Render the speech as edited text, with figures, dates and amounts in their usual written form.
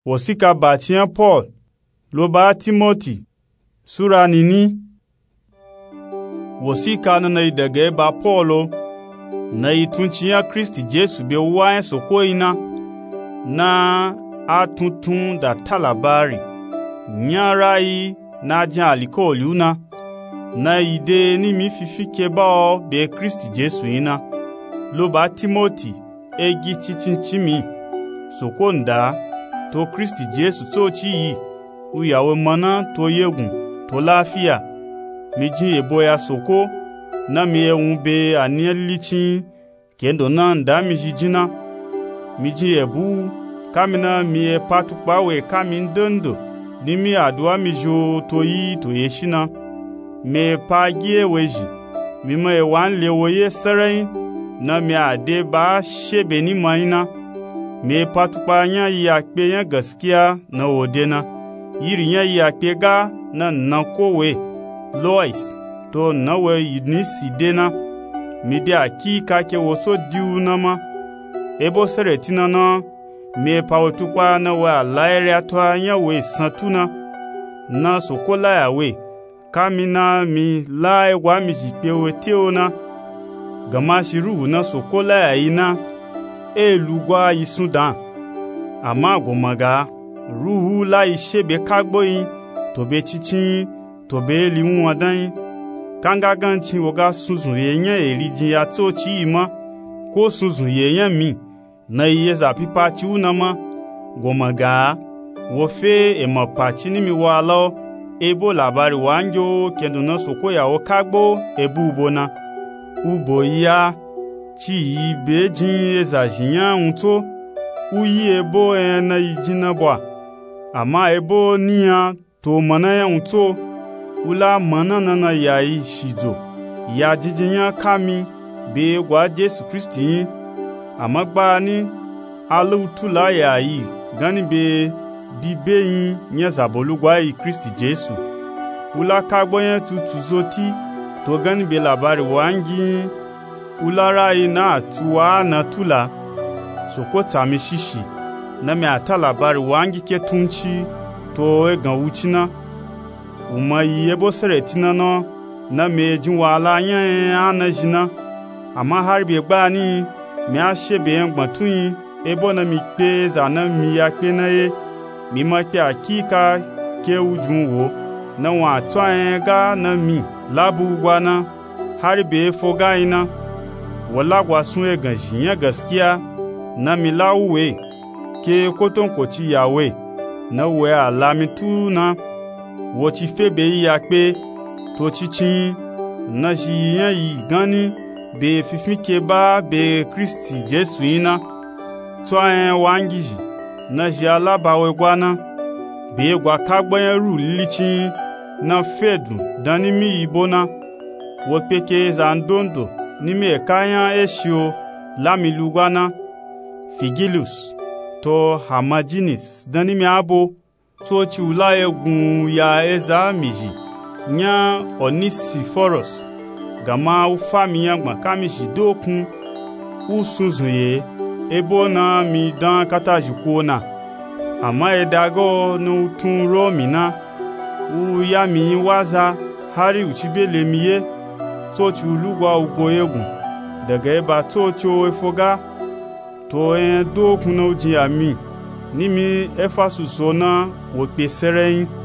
Wosika batiyan Paul lo ba Timoti sura nini. Wosika na daga ba Paulo na itunciya Kristi Jesu be wayan sokoina na atuntun da talabari nyarai na jan alikoli una na ide ni mi fifike ba be Kristi Jesu ina lo ba Timoti egi chichinchimi sokonda to Kristi Jesu to chi uyawe mana to yegun to lafiya miji eboya soko na mi be anilichin kendo na nda miji jina miji ebu kamina mi patupawe kamin dondo nimi adua mijo to yi to yeshina me pagie weji mi ma wan lewoye sarai na mi ade ba shebe ni maina me patupanya yakpe ya gaskiya na wodena yiri ya yakpe ga na kowe Lois to nawe yinisi dena mi de akika ke woso diuna ma ebo seretina na me pawtukwa na wa laire atwa nya we santuna na sokola ya we kamina mi lai wa mi jipe we teona gama shiru na sokola ya ina elugwa isudan ama gomaga ruhu la ishebe kagboyin tobe chichin tobe liun adan kanga ganchi woga sunzun yenya erijin ya to chi ima ko sunzun yenya mi na yeza pipa chi unama gomaga wo fe e mo pachi ni mi walo ebo labari wanjo kendo na sokoya wo kagbo ebu ubona ubo ya chi bejin ezajinya unto uyi ebo na ijina bwa ama ebo niya to mana ya unto ula mana na ya ishizo ya jijinya kami be gwa Jesu Kristi amagba ni alutula ya yi gani be bibeyin nya zabolugwa yi Kristi Jesu ula kagboyen tutuzoti to gani be labari wangi ulara ina tuwa na tula sokota mi shishi na me atalabari wangi ke tunchi to egan wuchina uma yebo seretina no na me jinwa ala yan anajina ama harbi gba ni mi ashebe engbantun ebo na mi pe za na mi ya pe na ye mi ma pe akika ke ujunwo na wa atwa ga na mi labu gwana harbi foga ina wala gwa sun egan jinya gaskiya na mi lawuwe ke koton kochi yawe na we alamitu na wo ti febe ya pe to chichin na jiyan yi gani be fifike ba be Kristi Jesu ina to en wangiji na ji alabawe gwana be gwa kagboyen ru lichin na fedu dani mi ibona wo peke zandondo ni me kayan eshio lamilugwana Figilus to Hamajinis dani mi abo to chula egun ya eza miji nya Onisiphorus gama ufami yangba kamishi dokun usunzuye ebo na mi dan katajukona ama edago no tun romina u ya mi waza hari uchibele miye to chulugwa ugoyegun daga eba to cho efoga to en dokun no ji ami nimi Efasuso na wo pe sereyin